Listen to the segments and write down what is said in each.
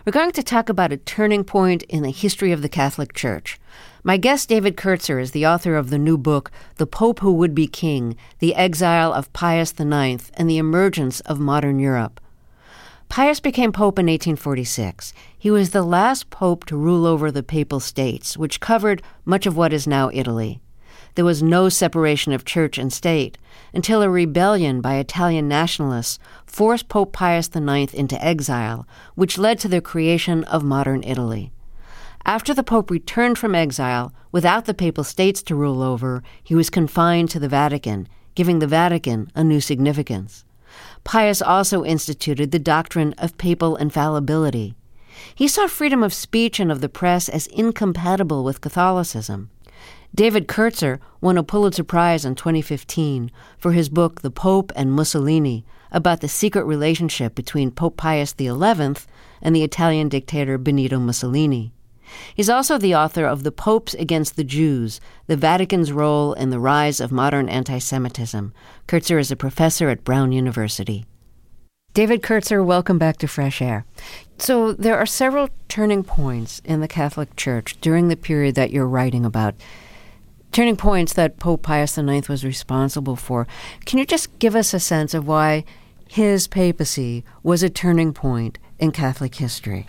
We're going to talk about a turning point in the history of the Catholic Church. My guest, David Kurtzer, is the author of the new book, The Pope Who Would Be King, The Exile of Pius IX and the Emergence of Modern Europe. Pius became pope in 1846. He was the last pope to rule over the Papal States, which covered much of what is now Italy. There was no separation of church and state until a rebellion by Italian nationalists forced Pope Pius IX into exile, which led to the creation of modern Italy. After the Pope returned from exile, without the Papal States to rule over, he was confined to the Vatican, giving the Vatican a new significance. Pius also instituted the doctrine of papal infallibility. He saw freedom of speech and of the press as incompatible with Catholicism. David Kurtzer won a Pulitzer Prize in 2015 for his book The Pope and Mussolini, about the secret relationship between Pope Pius XI and the Italian dictator Benito Mussolini. He's also the author of The Popes Against the Jews, the Vatican's Role in the Rise of Modern Anti-Semitism. Kurtzer is a professor at Brown University. David Kurtzer, welcome back to Fresh Air. So there are several turning points in the Catholic Church during the period that you're writing about, turning points that Pope Pius IX was responsible for. Can you just give us a sense of why his papacy was a turning point in Catholic history?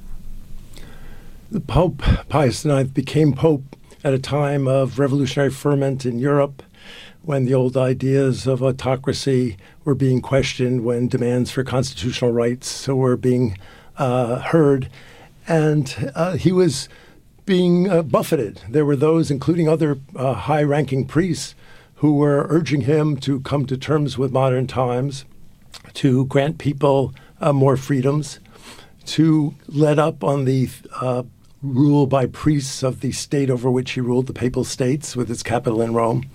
The Pope Pius IX became pope at a time of revolutionary ferment in Europe, when the old ideas of autocracy were being questioned, when demands for constitutional rights were being heard, and he was being buffeted. There were those, including other high-ranking priests, who were urging him to come to terms with modern times, to grant people more freedoms, to let up on the rule by priests of the state over which he ruled, the Papal States, with its capital in Rome.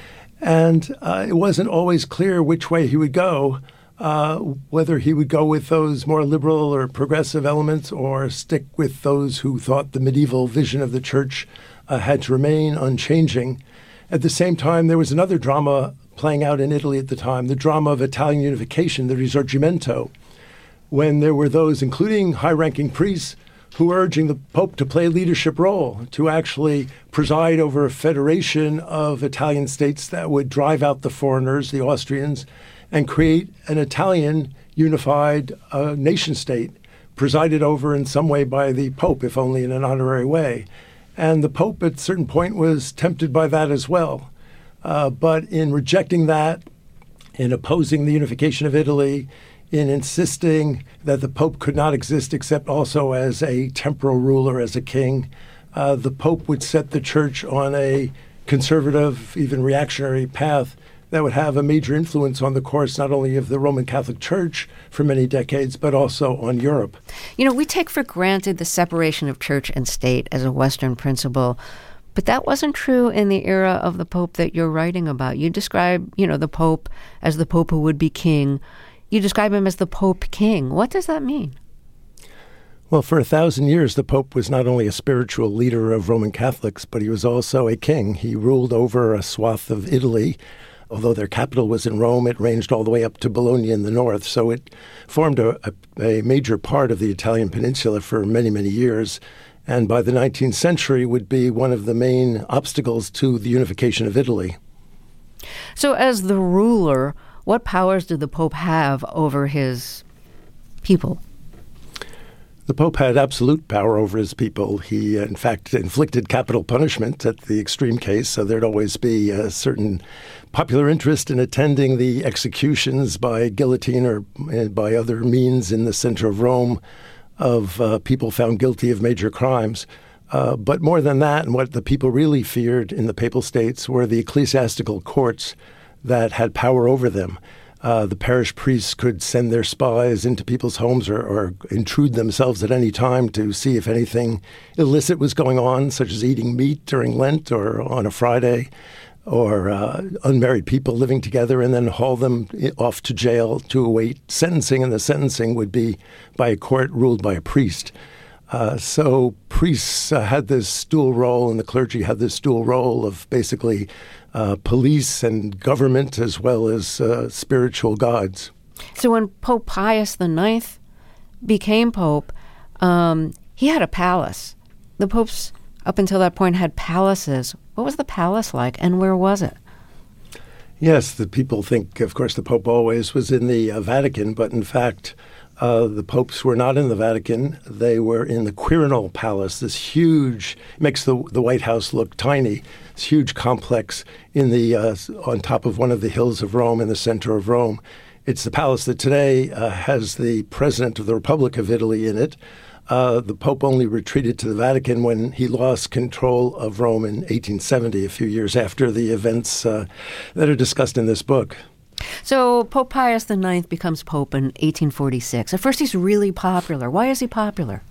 And it wasn't always clear which way he would go, whether he would go with those more liberal or progressive elements or stick with those who thought the medieval vision of the church had to remain unchanging. At the same time, there was another drama playing out in Italy at the time, the drama of Italian unification, the Risorgimento, when there were those, including high-ranking priests, who were urging the Pope to play a leadership role, to actually preside over a federation of Italian states that would drive out the foreigners, the Austrians, and create an Italian unified nation state, presided over in some way by the Pope, if only in an honorary way. And the Pope at a certain point was tempted by that as well. But in rejecting that, in opposing the unification of Italy, in insisting that the Pope could not exist except also as a temporal ruler, as a king, the Pope would set the church on a conservative, even reactionary path that would have a major influence on the course not only of the Roman Catholic Church for many decades, but also on Europe. You know, we take for granted the separation of church and state as a Western principle, but that wasn't true in the era of the Pope that you're writing about. You describe, the Pope as the Pope who would be king. You describe him as the Pope King. What does that mean? Well, for 1,000 years, the Pope was not only a spiritual leader of Roman Catholics, but he was also a king. He ruled over a swath of Italy. Although their capital was in Rome, it ranged all the way up to Bologna in the north. So it formed a major part of the Italian peninsula for many, many years. And by the 19th century would be one of the main obstacles to the unification of Italy. So as the ruler, what powers did the Pope have over his people? The Pope had absolute power over his people. He, in fact, inflicted capital punishment at the extreme case, so there'd always be a certain popular interest in attending the executions by guillotine or by other means in the center of Rome of people found guilty of major crimes. But more than that, and what the people really feared in the Papal States were the ecclesiastical courts that had power over them. The parish priests could send their spies into people's homes or intrude themselves at any time to see if anything illicit was going on, such as eating meat during Lent or on a Friday, or unmarried people living together, and then haul them off to jail to await sentencing, and the sentencing would be by a court ruled by a priest. So priests had this dual role, and the clergy had this dual role of basically police and government as well as spiritual gods. So when Pope Pius IX became pope, He had a palace. The popes, up until that point, had palaces. What was the palace like, and where was it? Yes, the people think, of course, the Pope always was in the Vatican, but in fact, the popes were not in the Vatican. They were in the Quirinal Palace, this huge, makes the White House look tiny, this huge complex in the on top of one of the hills of Rome, in the center of Rome. It's the palace that today has the President of the Republic of Italy in it. The Pope only retreated to the Vatican when he lost control of Rome in 1870, a few years after the events that are discussed in this book. So Pope Pius IX becomes Pope in 1846. At first he's really popular. Why is he popular?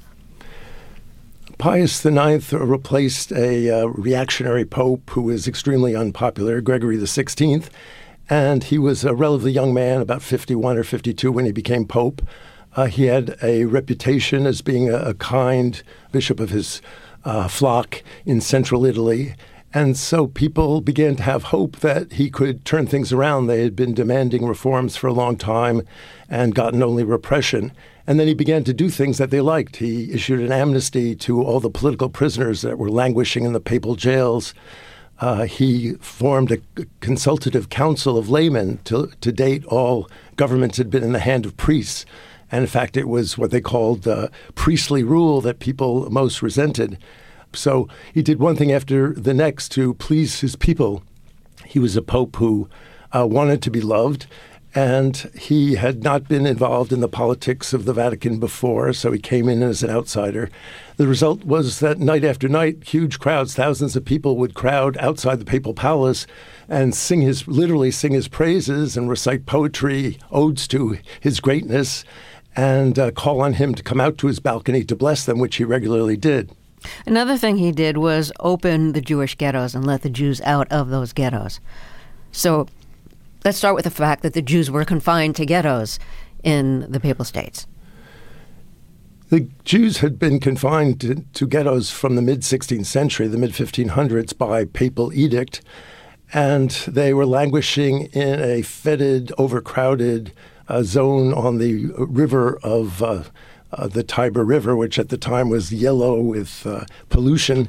Pius IX replaced a reactionary pope who was extremely unpopular, Gregory XVI, and he was a relatively young man, about 51 or 52 when he became pope. He had a reputation as being a kind bishop of his flock in central Italy. And so people began to have hope that he could turn things around. They had been demanding reforms for a long time and gotten only repression. And then he began to do things that they liked. He issued an amnesty to all the political prisoners that were languishing in the papal jails. He formed a consultative council of laymen. To date, all governments had been in the hand of priests. And in fact, it was what they called priestly rule that people most resented. So he did one thing after the next to please his people. He was a pope who wanted to be loved, and he had not been involved in the politics of the Vatican before, so he came in as an outsider. The result was that night after night, huge crowds, thousands of people would crowd outside the papal palace and literally sing his praises and recite poetry, odes to his greatness, and call on him to come out to his balcony to bless them, which he regularly did. Another thing he did was open the Jewish ghettos and let the Jews out of those ghettos. So let's start with the fact that the Jews were confined to ghettos in the Papal States. The Jews had been confined to ghettos from the mid-16th century, the mid-1500s, by papal edict, and they were languishing in a fetid, overcrowded zone on the river of the Tiber River, which at the time was yellow with pollution,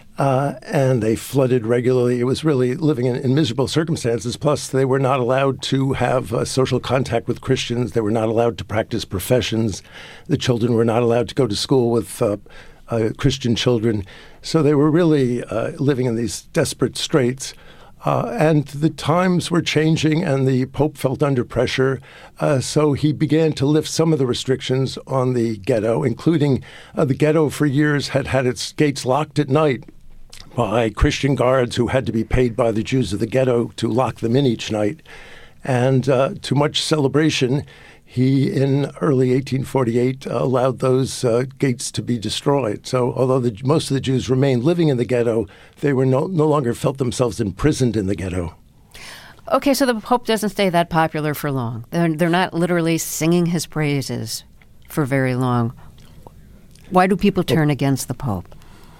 and they flooded regularly. It was really living in miserable circumstances. Plus, they were not allowed to have social contact with Christians. They were not allowed to practice professions. The children were not allowed to go to school with Christian children. So they were really living in these desperate straits. And the times were changing, and the Pope felt under pressure. So he began to lift some of the restrictions on the ghetto, including the ghetto for years had had its gates locked at night by Christian guards who had to be paid by the Jews of the ghetto to lock them in each night. And to much celebration, he, in early 1848, allowed those gates to be destroyed. So although most of the Jews remained living in the ghetto, they were no longer felt themselves imprisoned in the ghetto. Okay, so the Pope doesn't stay that popular for long. They're not literally singing his praises for very long. Why do people turn against the Pope?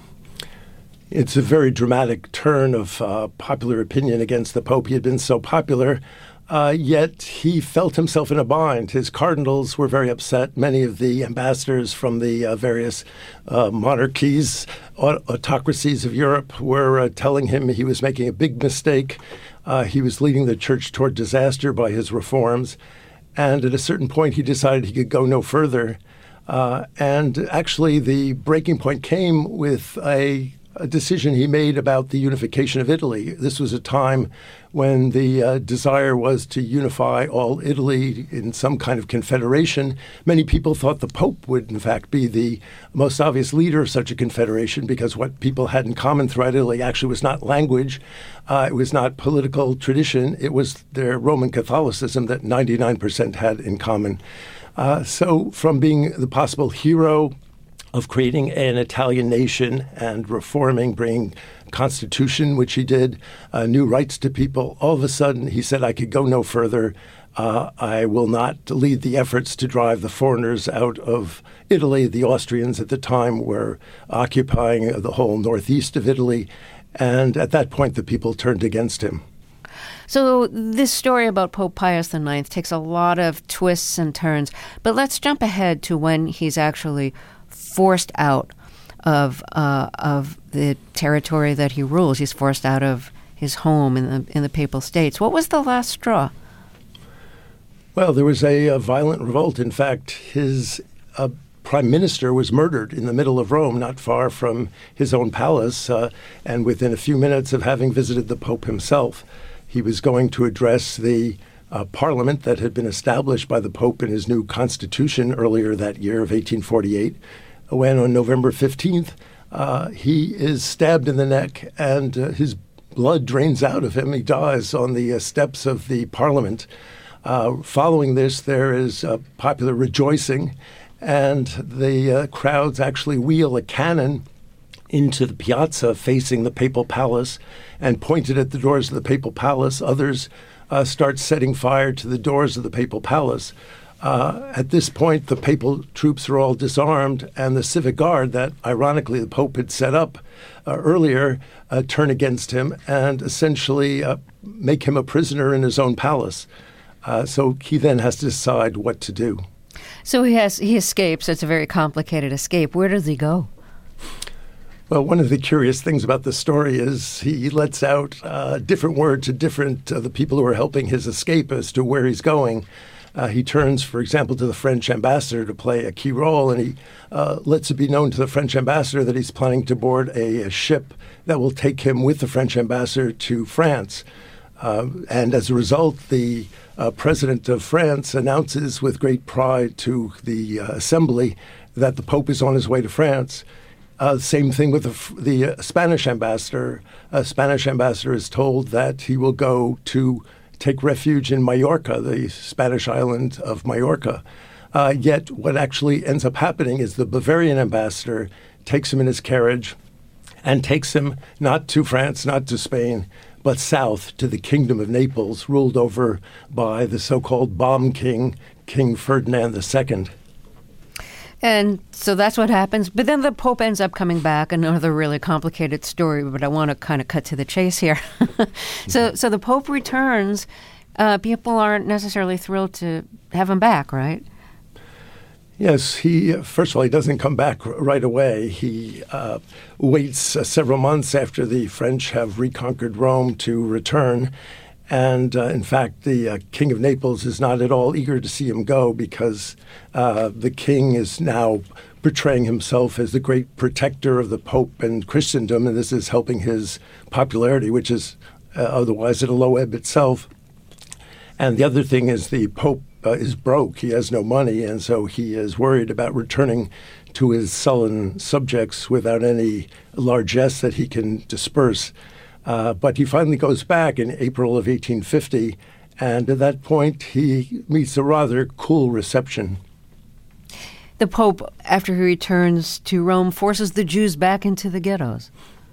It's a very dramatic turn of popular opinion against the Pope. He had been so popular. Yet he felt himself in a bind. His cardinals were very upset. Many of the ambassadors from the various monarchies, autocracies of Europe were telling him he was making a big mistake. He was leading the church toward disaster by his reforms. And at a certain point, he decided he could go no further. And actually, the breaking point came with a decision he made about the unification of Italy. This was a time when the desire was to unify all Italy in some kind of confederation. Many people thought the Pope would, in fact, be the most obvious leader of such a confederation, because what people had in common throughout Italy actually was not language, it was not political tradition, it was their Roman Catholicism that 99% had in common. So from being the possible hero of creating an Italian nation and reforming, bringing constitution, which he did, new rights to people, all of a sudden he said, I could go no further. I will not lead the efforts to drive the foreigners out of Italy. The Austrians at the time were occupying the whole northeast of Italy. And at that point, the people turned against him. So this story about Pope Pius IX takes a lot of twists and turns. But let's jump ahead to when he's actually forced out of the territory that he rules. He's forced out of his home in the Papal States. What was the last straw? Well, there was a violent revolt. In fact, his prime minister was murdered in the middle of Rome, not far from his own palace, and within a few minutes of having visited the Pope himself. He was going to address the parliament that had been established by the Pope in his new constitution earlier that year of 1848, when on November 15th, he is stabbed in the neck and his blood drains out of him. He dies on the steps of the parliament. Following this, there is popular rejoicing, and the crowds actually wheel a cannon into the piazza facing the Papal Palace and point it at the doors of the Papal Palace. Others start setting fire to the doors of the Papal Palace. At this point, the papal troops are all disarmed, and the civic guard that, ironically, the Pope had set up earlier turn against him and essentially make him a prisoner in his own palace. So he then has to decide what to do. So he escapes. It's a very complicated escape. Where does he go? Well, one of the curious things about the story is he lets out different word to different the people who are helping his escape as to where he's going. He turns, for example, to the French ambassador to play a key role, and he lets it be known to the French ambassador that he's planning to board a ship that will take him with the French ambassador to France. And as a result, the president of France announces with great pride to the assembly that the Pope is on his way to France. Same thing with the Spanish ambassador. Spanish ambassador is told that he will go to take refuge in Majorca, the Spanish island of Majorca. Yet what actually ends up happening is the Bavarian ambassador takes him in his carriage and takes him not to France, not to Spain, but south to the Kingdom of Naples, ruled over by the so-called bomb king, King Ferdinand II. And so that's what happens. But then the Pope ends up coming back, another really complicated story, but I want to kind of cut to the chase here. So the Pope returns. People aren't necessarily thrilled to have him back, right? Yes, first of all, he doesn't come back right away. He waits several months after the French have reconquered Rome to return. And in fact, the King of Naples is not at all eager to see him go because the king is now portraying himself as the great protector of the Pope and Christendom, and this is helping his popularity, which is otherwise at a low ebb itself. And the other thing is the Pope is broke. He has no money, and so he is worried about returning to his sullen subjects without any largesse that he can disperse. But he finally goes back in April of 1850, and at that point he meets a rather cool reception. The Pope, after he returns to Rome, forces the Jews back into the ghettos.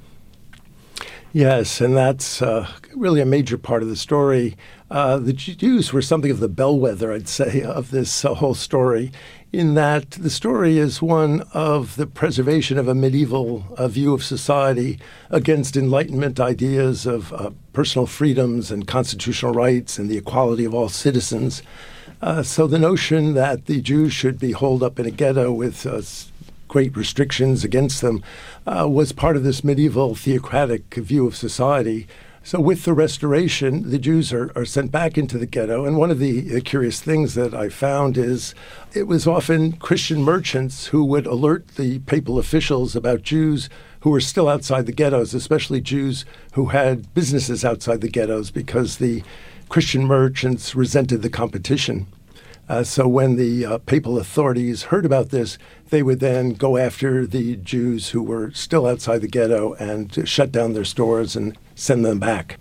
Yes, and that's really a major part of the story. The Jews were something of the bellwether, I'd say, of this whole story, in that the story is one of the preservation of a medieval view of society against Enlightenment ideas of personal freedoms and constitutional rights and the equality of all citizens. So the notion that the Jews should be holed up in a ghetto with great restrictions against them was part of this medieval theocratic view of society. So with the Restoration, the Jews are sent back into the ghetto. And one of the curious things that I found is it was often Christian merchants who would alert the papal officials about Jews who were still outside the ghettos, especially Jews who had businesses outside the ghettos, because the Christian merchants resented the competition. So when the papal authorities heard about this, they would then go after the Jews who were still outside the ghetto and shut down their stores and send them back.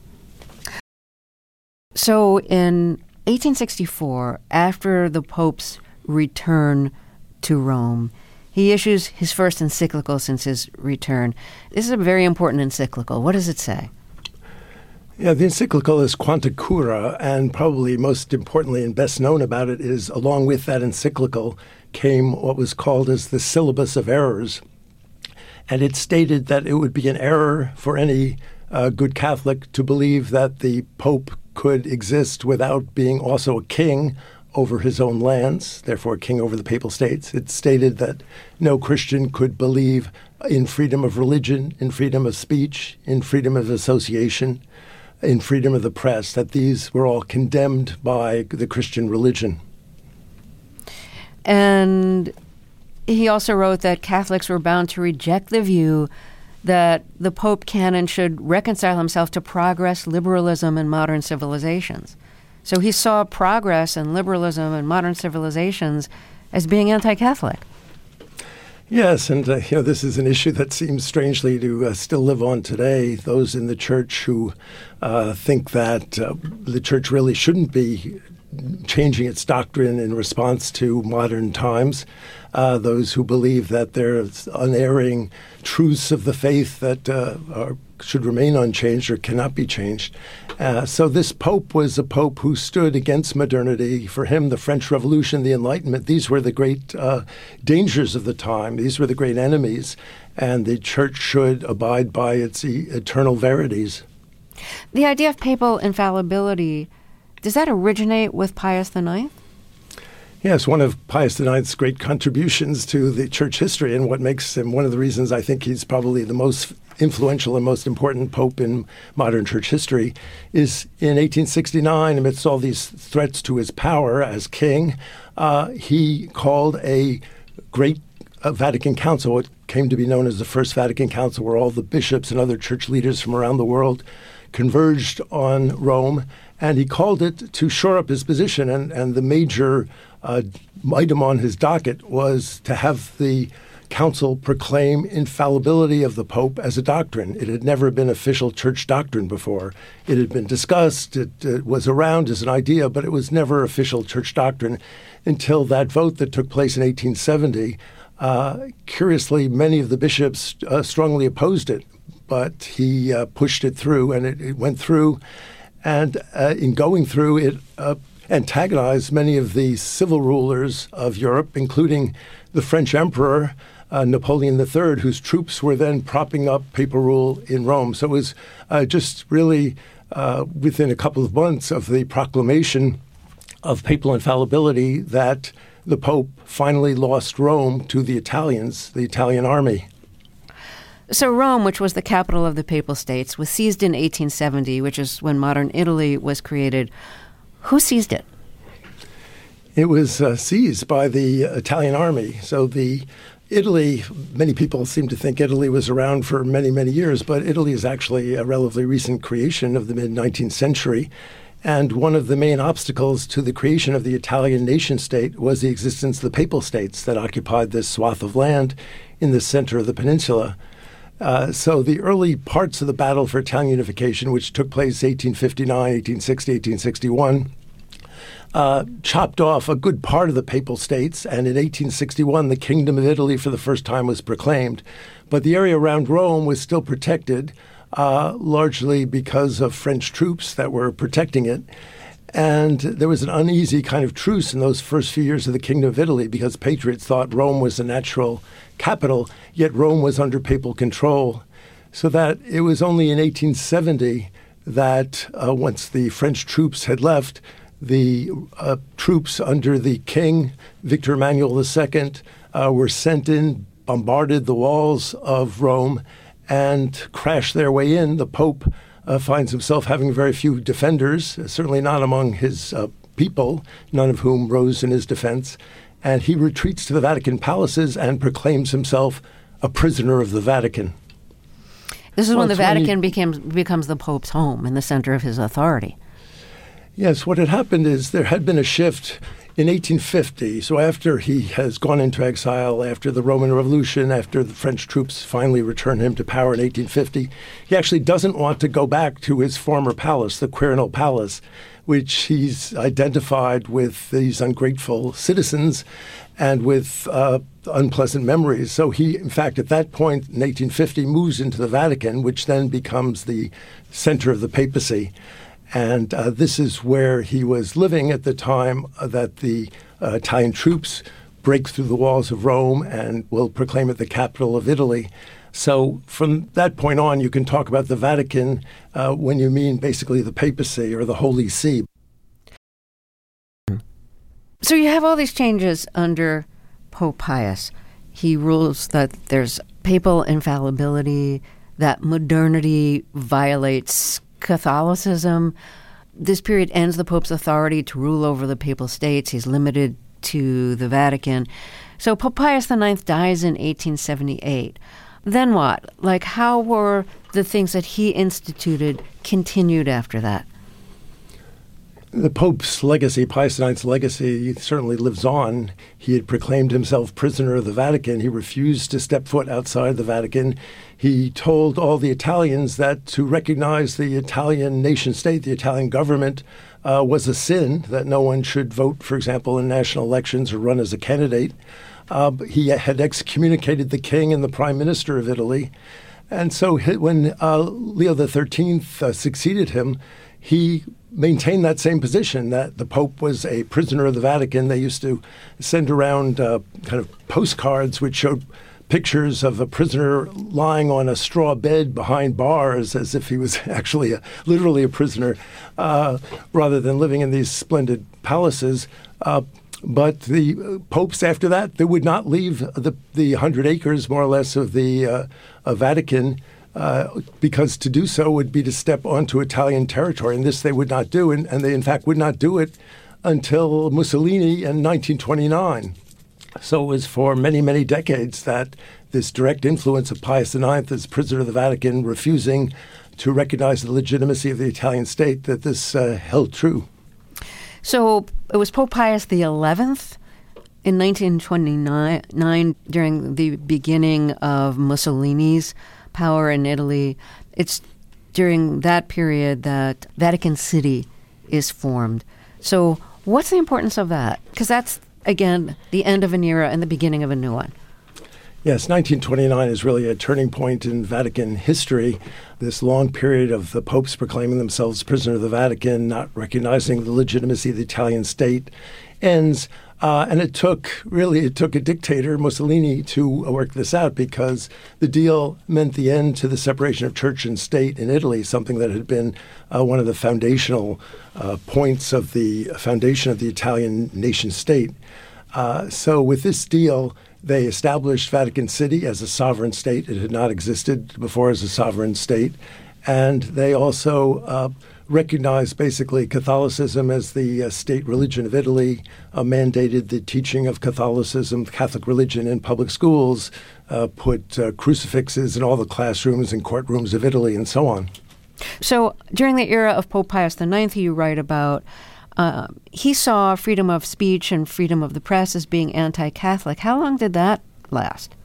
So in 1864, after the Pope's return to Rome, he issues his first encyclical since his return. This is a very important encyclical. What does it say? Yeah, the encyclical is Quanta Cura, and probably most importantly and best known about it is, along with that encyclical came what was called as the Syllabus of Errors. And it stated that it would be an error for any good Catholic to believe that the Pope could exist without being also a king over his own lands, therefore king over the Papal States. It stated that no Christian could believe in freedom of religion, in freedom of speech, in freedom of association, in freedom of the press, that these were all condemned by the Christian religion. And he also wrote that Catholics were bound to reject the view that the Pope canon should reconcile himself to progress, liberalism, and modern civilizations. So he saw progress and liberalism and modern civilizations as being anti-Catholic. Yes, and this is an issue that seems strangely to still live on today. Those in the church who think that the church really shouldn't be changing its doctrine in response to modern times. Those who believe that there's unerring truths of the faith that should remain unchanged or cannot be changed. So this Pope was a Pope who stood against modernity. For him, the French Revolution, the Enlightenment, these were the great dangers of the time. These were the great enemies, and the Church should abide by its eternal verities. The idea of papal infallibility, does that originate with Pius IX? Yes, one of Pius IX's great contributions to the church history, and what makes him one of the reasons I think he's probably the most influential and most important pope in modern church history, is in 1869, amidst all these threats to his power as king, he called a great Vatican Council, what came to be known as the First Vatican Council, where all the bishops and other church leaders from around the world converged on Rome, and he called it to shore up his position. And the major item on his docket was to have the council proclaim infallibility of the Pope as a doctrine. It had never been official church doctrine before. It had been discussed, it was around as an idea, but it was never official church doctrine until that vote that took place in 1870. Curiously, many of the bishops strongly opposed it, but he pushed it through, and it went through. And in going through, it antagonized many of the civil rulers of Europe, including the French Emperor, Napoleon III, whose troops were then propping up papal rule in Rome. So it was just really within a couple of months of the proclamation of papal infallibility that the Pope finally lost Rome to the Italians, the Italian army. So Rome, which was the capital of the Papal States, was seized in 1870, which is when modern Italy was created. Who seized it? It was seized by the Italian army. So Italy, many people seem to think Italy was around for many, many years, but Italy is actually a relatively recent creation of the mid-19th century. And one of the main obstacles to the creation of the Italian nation-state was the existence of the Papal States that occupied this swath of land in the center of the peninsula. So the early parts of the battle for Italian unification, which took place 1859, 1860, 1861, chopped off a good part of the Papal States, and in 1861 the Kingdom of Italy for the first time was proclaimed. But the area around Rome was still protected, largely because of French troops that were protecting it. And there was an uneasy kind of truce in those first few years of the Kingdom of Italy because patriots thought Rome was the natural capital, yet Rome was under papal control. So that it was only in 1870 that once the French troops had left, the troops under the king, Victor Emmanuel II, were sent in, bombarded the walls of Rome, and crashed their way in. The Pope finds himself having very few defenders, certainly not among his people, none of whom rose in his defense. And he retreats to the Vatican palaces and proclaims himself a prisoner of the Vatican. This is when the Vatican becomes the Pope's home and the center of his authority. Yes, what had happened is there had been a shift in 1850. So after he has gone into exile, after the Roman Revolution, after the French troops finally return him to power in 1850, he actually doesn't want to go back to his former palace, the Quirinal Palace, which he's identified with these ungrateful citizens and with unpleasant memories. So he, in fact, at that point in 1850, moves into the Vatican, which then becomes the center of the papacy. And this is where he was living at the time that the Italian troops break through the walls of Rome and will proclaim it the capital of Italy. So from that point on, you can talk about the Vatican when you mean basically the papacy or the Holy See. So you have all these changes under Pope Pius. He rules that there's papal infallibility, that modernity violates Catholicism. This period ends the Pope's authority to rule over the papal states. He's limited to the Vatican. So Pope Pius IX dies in 1878. Then what? Like, how were the things that he instituted continued after that? The Pope's legacy, Pius IX's legacy, certainly lives on. He had proclaimed himself prisoner of the Vatican. He refused to step foot outside the Vatican. He told all the Italians that to recognize the Italian nation state, the Italian government, was a sin, that no one should vote, for example, in national elections or run as a candidate. He had excommunicated the king and the prime minister of Italy. And so when Leo XIII succeeded him, he maintained that same position, that the Pope was a prisoner of the Vatican. They used to send around kind of postcards which showed pictures of a prisoner lying on a straw bed behind bars as if he was actually literally a prisoner, rather than living in these splendid palaces. But the popes after that, they would not leave the 100 acres, more or less, of the Vatican, because to do so would be to step onto Italian territory, and this they would not do, and they in fact would not do it until Mussolini in 1929. So it was for many, many decades that this direct influence of Pius IX as prisoner of the Vatican, refusing to recognize the legitimacy of the Italian state, that this held true. So it was Pope Pius XI in 1929, during the beginning of Mussolini's power in Italy. It's during that period that Vatican City is formed. So what's the importance of that? Because that's, again, the end of an era and the beginning of a new one. Yes, 1929 is really a turning point in Vatican history. This long period of the popes proclaiming themselves prisoner of the Vatican, not recognizing the legitimacy of the Italian state, ends. And it took a dictator, Mussolini, to work this out, because the deal meant the end to the separation of church and state in Italy, something that had been one of the foundational points of the foundation of the Italian nation state. So with this deal, they established Vatican City as a sovereign state. It had not existed before as a sovereign state. And they also recognized basically Catholicism as the state religion of Italy, mandated the teaching of Catholicism, Catholic religion in public schools, put crucifixes in all the classrooms and courtrooms of Italy, and so on. So during the era of Pope Pius IX, you write about he saw freedom of speech and freedom of the press as being anti-Catholic. How long did that last?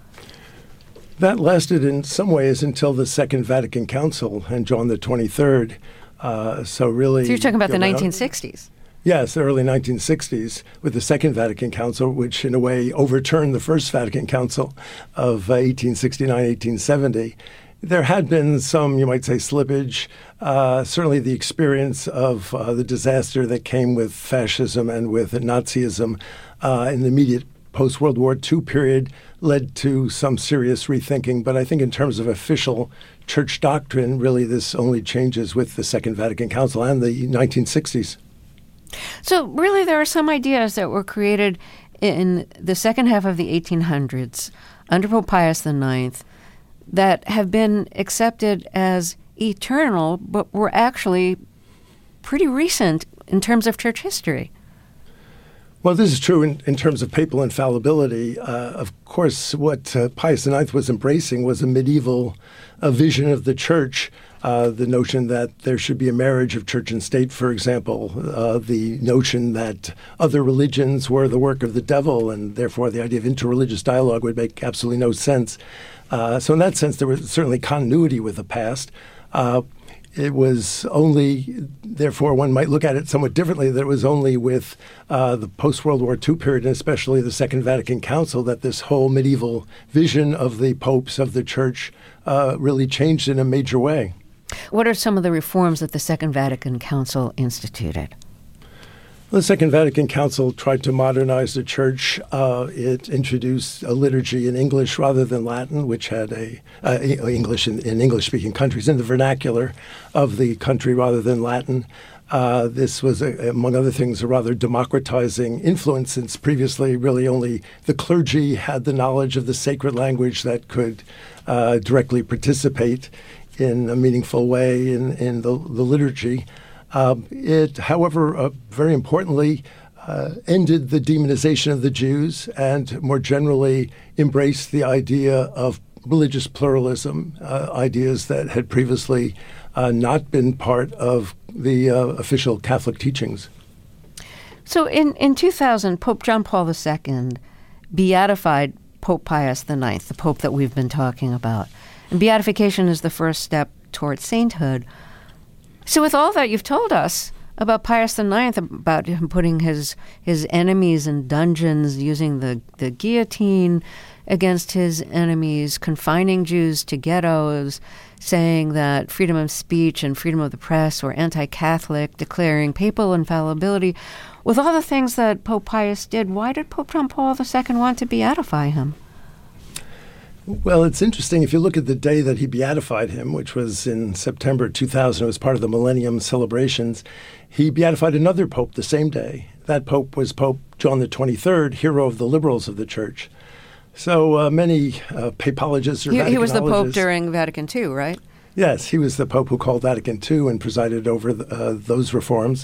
That lasted in some ways until the Second Vatican Council and John the 23rd. So you're talking about the 1960s? Yes, the early 1960s, with the Second Vatican Council, which in a way overturned the First Vatican Council of 1869, 1870. There had been some, you might say, slippage. Certainly the experience of the disaster that came with fascism and with Nazism in the immediate post-World War II period led to some serious rethinking. But I think in terms of official church doctrine, really this only changes with the Second Vatican Council and the 1960s. So really there are some ideas that were created in the second half of the 1800s under Pope Pius IX that have been accepted as eternal, but were actually pretty recent in terms of church history. Well, this is true in terms of papal infallibility. Of course, what Pius IX was embracing was a medieval vision of the church, the notion that there should be a marriage of church and state, for example, the notion that other religions were the work of the devil, and therefore the idea of interreligious dialogue would make absolutely no sense. So in that sense, there was certainly continuity with the past. It was only, therefore, one might look at it somewhat differently, that it was only with the post-World War II period, and especially the Second Vatican Council, that this whole medieval vision of the popes, of the church, really changed in a major way. What are some of the reforms that the Second Vatican Council instituted? The Second Vatican Council tried to modernize the church. It introduced a liturgy in English rather than Latin, which had English in English-speaking countries, in the vernacular of the country rather than Latin. This was, among other things, a rather democratizing influence, since previously really only the clergy had the knowledge of the sacred language that could directly participate in a meaningful way in the liturgy. It, however, very importantly, ended the demonization of the Jews and more generally embraced the idea of religious pluralism, ideas that had previously not been part of the official Catholic teachings. So in 2000, Pope John Paul II beatified Pope Pius IX, the pope that we've been talking about. And beatification is the first step towards sainthood. So with all that you've told us about Pius IX, about him putting his enemies in dungeons, using the guillotine against his enemies, confining Jews to ghettos, saying that freedom of speech and freedom of the press were anti-Catholic, declaring papal infallibility. With all the things that Pope Pius did, why did Pope John Paul II want to beatify him? Well, it's interesting. If you look at the day that he beatified him, which was in September 2000, it was part of the Millennium celebrations, he beatified another pope the same day. That pope was Pope John the 23rd, hero of the liberals of the church. So many papologists or Vaticanologists... He was the pope during Vatican II, right? Yes, he was the pope who called Vatican II and presided over those reforms.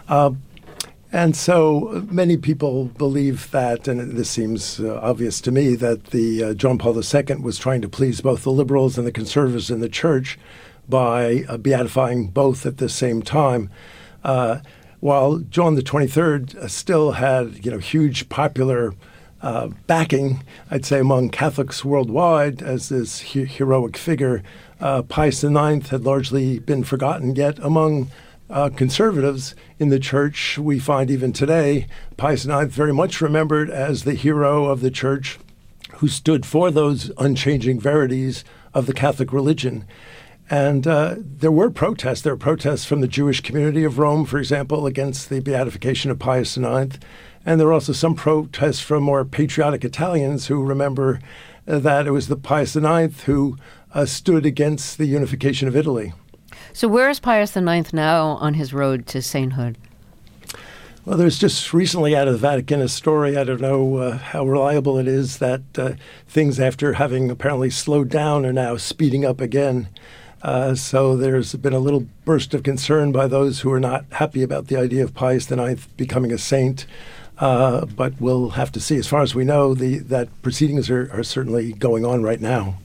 And so many people believe that, and this seems obvious to me, that the John Paul II was trying to please both the liberals and the conservatives in the church by beatifying both at the same time. While John the 23rd still had, huge popular backing, I'd say, among Catholics worldwide as this heroic figure, Pius IX had largely been forgotten. Yet among conservatives in the church, we find even today Pius IX very much remembered as the hero of the church who stood for those unchanging verities of the Catholic religion. And there were protests. There were protests from the Jewish community of Rome, for example, against the beatification of Pius IX. And there were also some protests from more patriotic Italians who remember that it was the Pius IX who stood against the unification of Italy. So where is Pius IX now on his road to sainthood? Well, there's just recently out of the Vatican a story, I don't know how reliable it is, that things after having apparently slowed down are now speeding up again. So there's been a little burst of concern by those who are not happy about the idea of Pius IX becoming a saint. But we'll have to see. As far as we know, that proceedings are certainly going on right now.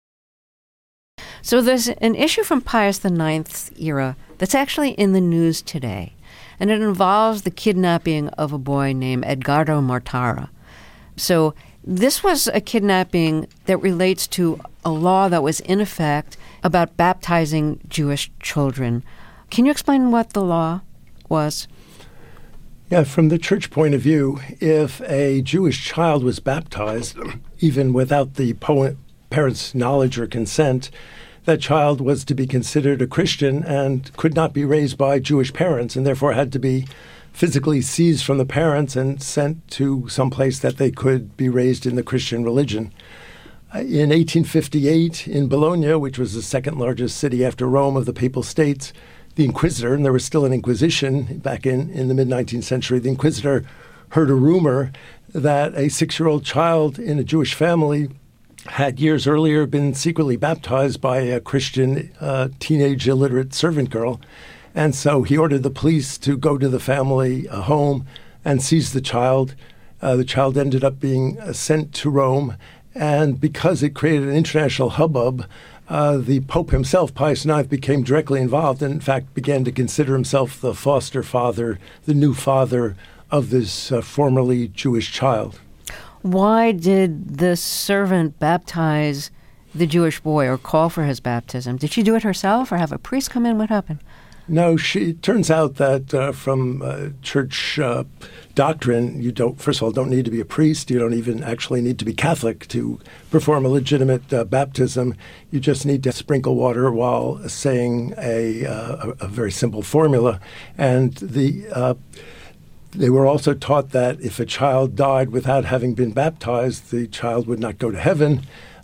So there's an issue from Pius IX's era that's actually in the news today, and it involves the kidnapping of a boy named Edgardo Mortara. So this was a kidnapping that relates to a law that was in effect about baptizing Jewish children. Can you explain what the law was? Yeah, from the church point of view, if a Jewish child was baptized, even without the parents' knowledge or consent, that child was to be considered a Christian and could not be raised by Jewish parents, and therefore had to be physically seized from the parents and sent to some place that they could be raised in the Christian religion. In 1858, in Bologna, which was the second largest city after Rome of the Papal States, the Inquisitor, and there was still an Inquisition back in the mid-19th century, the Inquisitor heard a rumor that a 6-year-old child in a Jewish family had years earlier been secretly baptized by a Christian teenage illiterate servant girl. And so he ordered the police to go to the family home and seize the child. The child ended up being sent to Rome. And because it created an international hubbub, the Pope himself, Pius IX, became directly involved and, in fact, began to consider himself the foster father, the new father of this formerly Jewish child. Why did the servant baptize the Jewish boy or call for his baptism? Did she do it herself or have a priest come in? What happened? No, it turns out that from church doctrine, you first of all, don't need to be a priest. You don't even actually need to be Catholic to perform a legitimate baptism. You just need to sprinkle water while saying a very simple formula. And they were also taught that if a child died without having been baptized, the child would not go to heaven.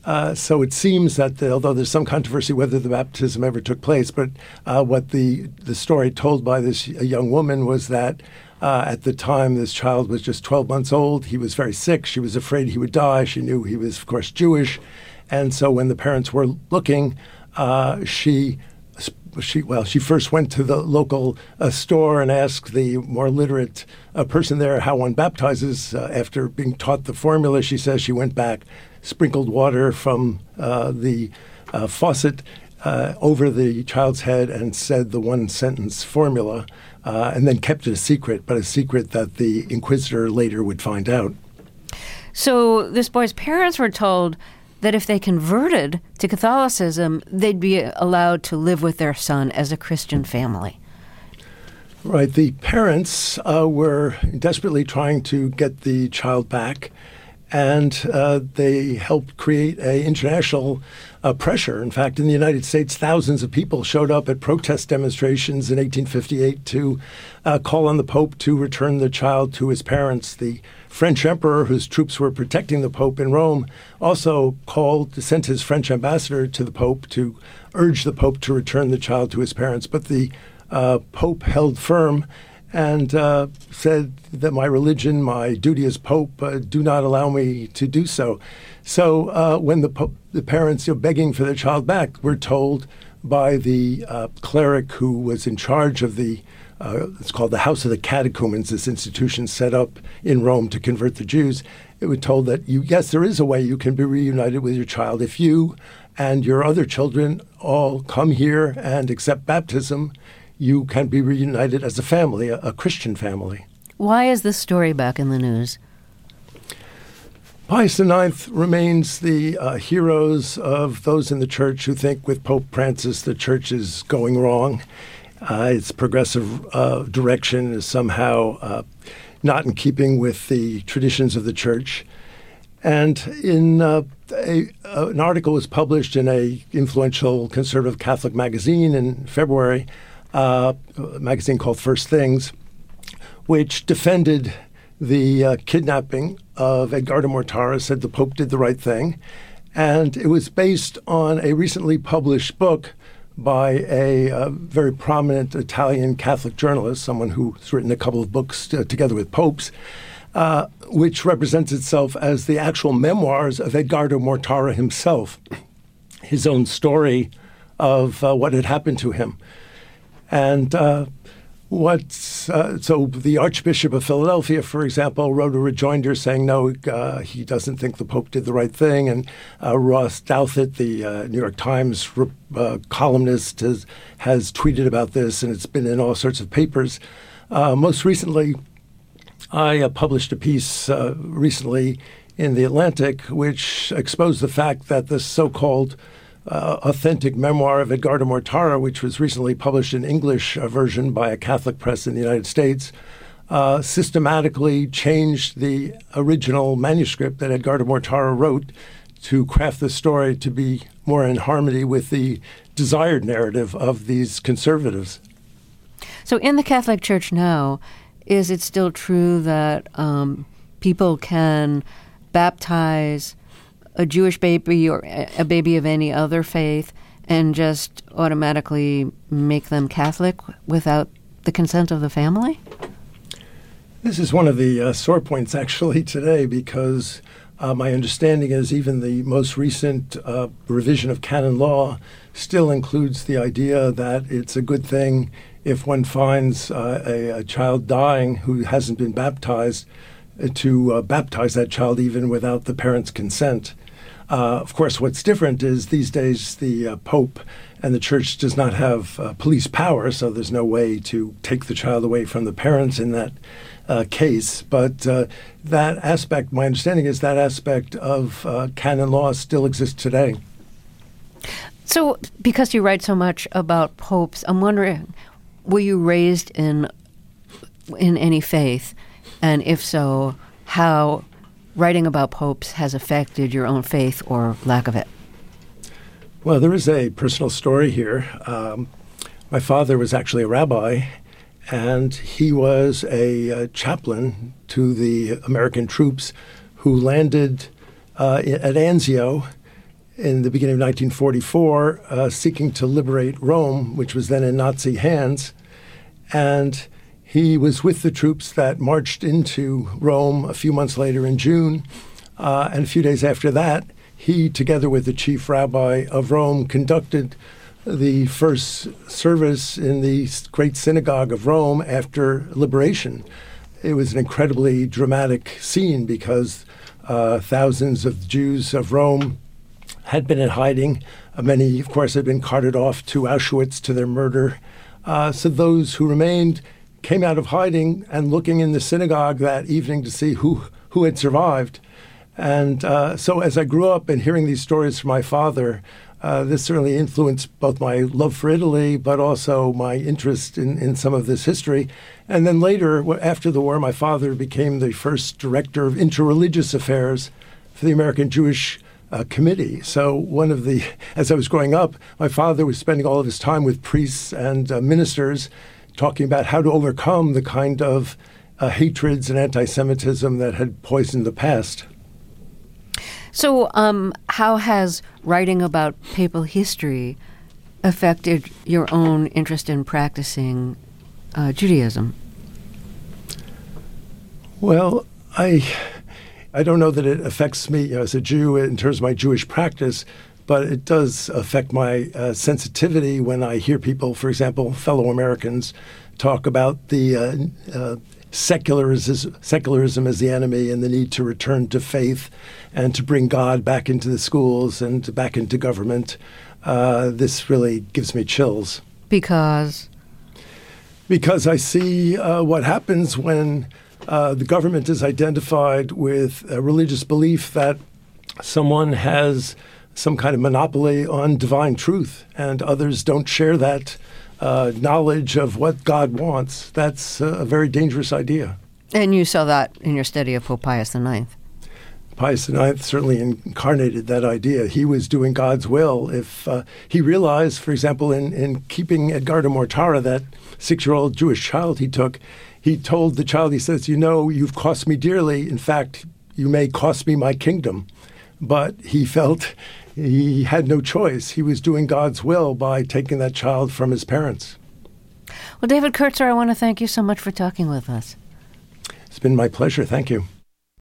So it seems that although there's some controversy whether the baptism ever took place, but what the story told by this young woman was that at the time this child was just 12 months old. He was very sick. She was afraid he would die. She knew he was, of course, Jewish. And so when the parents were looking, she first went to the local store and asked the more literate person there how one baptizes. After being taught the formula, she says she went back, sprinkled water from the faucet over the child's head and said the one-sentence formula, and then kept it a secret, but a secret that the inquisitor later would find out. So this boy's parents were told that if they converted to Catholicism, they'd be allowed to live with their son as a Christian family. Right. The parents were desperately trying to get the child back, and they helped create an international pressure. In fact, in the United States, thousands of people showed up at protest demonstrations in 1858 to call on the Pope to return the child to his parents. The French emperor, whose troops were protecting the Pope in Rome, also sent his French ambassador to the Pope to urge the Pope to return the child to his parents. But the Pope held firm and said that my religion, my duty as Pope, do not allow me to do so. So when the parents, begging for their child back, were told by the cleric who was in charge of it's called the House of the Catechumens, this institution set up in Rome to convert the Jews. It was told that, yes, there is a way you can be reunited with your child. If you and your other children all come here and accept baptism, you can be reunited as a family, a Christian family. Why is this story back in the news? Pius IX remains the heroes of those in the church who think with Pope Francis the church is going wrong. Its progressive direction is somehow not in keeping with the traditions of the church. And in an article was published in a influential conservative Catholic magazine in February, a magazine called First Things, which defended the kidnapping of Edgardo Mortara, said the Pope did the right thing. And it was based on a recently published book by a very prominent Italian Catholic journalist, someone who's written a couple of books together with popes, which represents itself as the actual memoirs of Edgardo Mortara himself, his own story of what had happened to him. And so the Archbishop of Philadelphia, for example, wrote a rejoinder saying, no, he doesn't think the Pope did the right thing. And Ross Douthat, the New York Times columnist, has tweeted about this, and it's been in all sorts of papers. Most recently, I published a piece recently in The Atlantic, which exposed the fact that the so-called authentic memoir of Edgardo Mortara, which was recently published in English version by a Catholic press in the United States, systematically changed the original manuscript that Edgardo Mortara wrote to craft the story to be more in harmony with the desired narrative of these conservatives. So in the Catholic Church now, is it still true that people can baptize a Jewish baby or a baby of any other faith and just automatically make them Catholic without the consent of the family? This is one of the sore points, actually, today, because my understanding is even the most recent revision of canon law still includes the idea that it's a good thing if one finds a child dying who hasn't been baptized to baptize that child even without the parents' consent. Of course, what's different is these days the Pope and the Church does not have police power, so there's no way to take the child away from the parents in that case. But that aspect, my understanding is that aspect of canon law still exists today. So because you write so much about popes, I'm wondering, were you raised in any faith? And if so, how writing about popes has affected your own faith or lack of it? Well, there is a personal story here. My father was actually a rabbi, and he was a chaplain to the American troops who landed at Anzio in the beginning of 1944, seeking to liberate Rome, which was then in Nazi hands. And he was with the troops that marched into Rome a few months later in June. And a few days after that, he, together with the chief rabbi of Rome, conducted the first service in the great synagogue of Rome after liberation. It was an incredibly dramatic scene because thousands of Jews of Rome had been in hiding. Many, of course, had been carted off to Auschwitz to their murder. So those who remained came out of hiding and looking in the synagogue that evening to see who had survived. And so as I grew up and hearing these stories from my father, this certainly influenced both my love for Italy, but also my interest in some of this history. And then later, after the war, my father became the first director of interreligious affairs for the American Jewish Committee. So as I was growing up, my father was spending all of his time with priests and ministers talking about how to overcome the kind of hatreds and anti-Semitism that had poisoned the past. So how has writing about papal history affected your own interest in practicing Judaism? Well, I don't know that it affects me as a Jew in terms of my Jewish practice, but it does affect my sensitivity when I hear people, for example, fellow Americans, talk about the secularism as the enemy and the need to return to faith and to bring God back into the schools and back into government. This really gives me chills. Because I see what happens when the government is identified with a religious belief that someone has some kind of monopoly on divine truth and others don't share that knowledge of what God wants. That's a very dangerous idea. And you saw that in your study of Pope Pius IX. Pius IX certainly incarnated that idea. He was doing God's will. If he realized, for example, in keeping Edgardo Mortara, that 6-year-old Jewish child he took, he told the child, he says, you've cost me dearly. In fact, you may cost me my kingdom. But he felt he had no choice. He was doing God's will by taking that child from his parents. Well, David Kurtzer, I want to thank you so much for talking with us. It's been my pleasure. Thank you.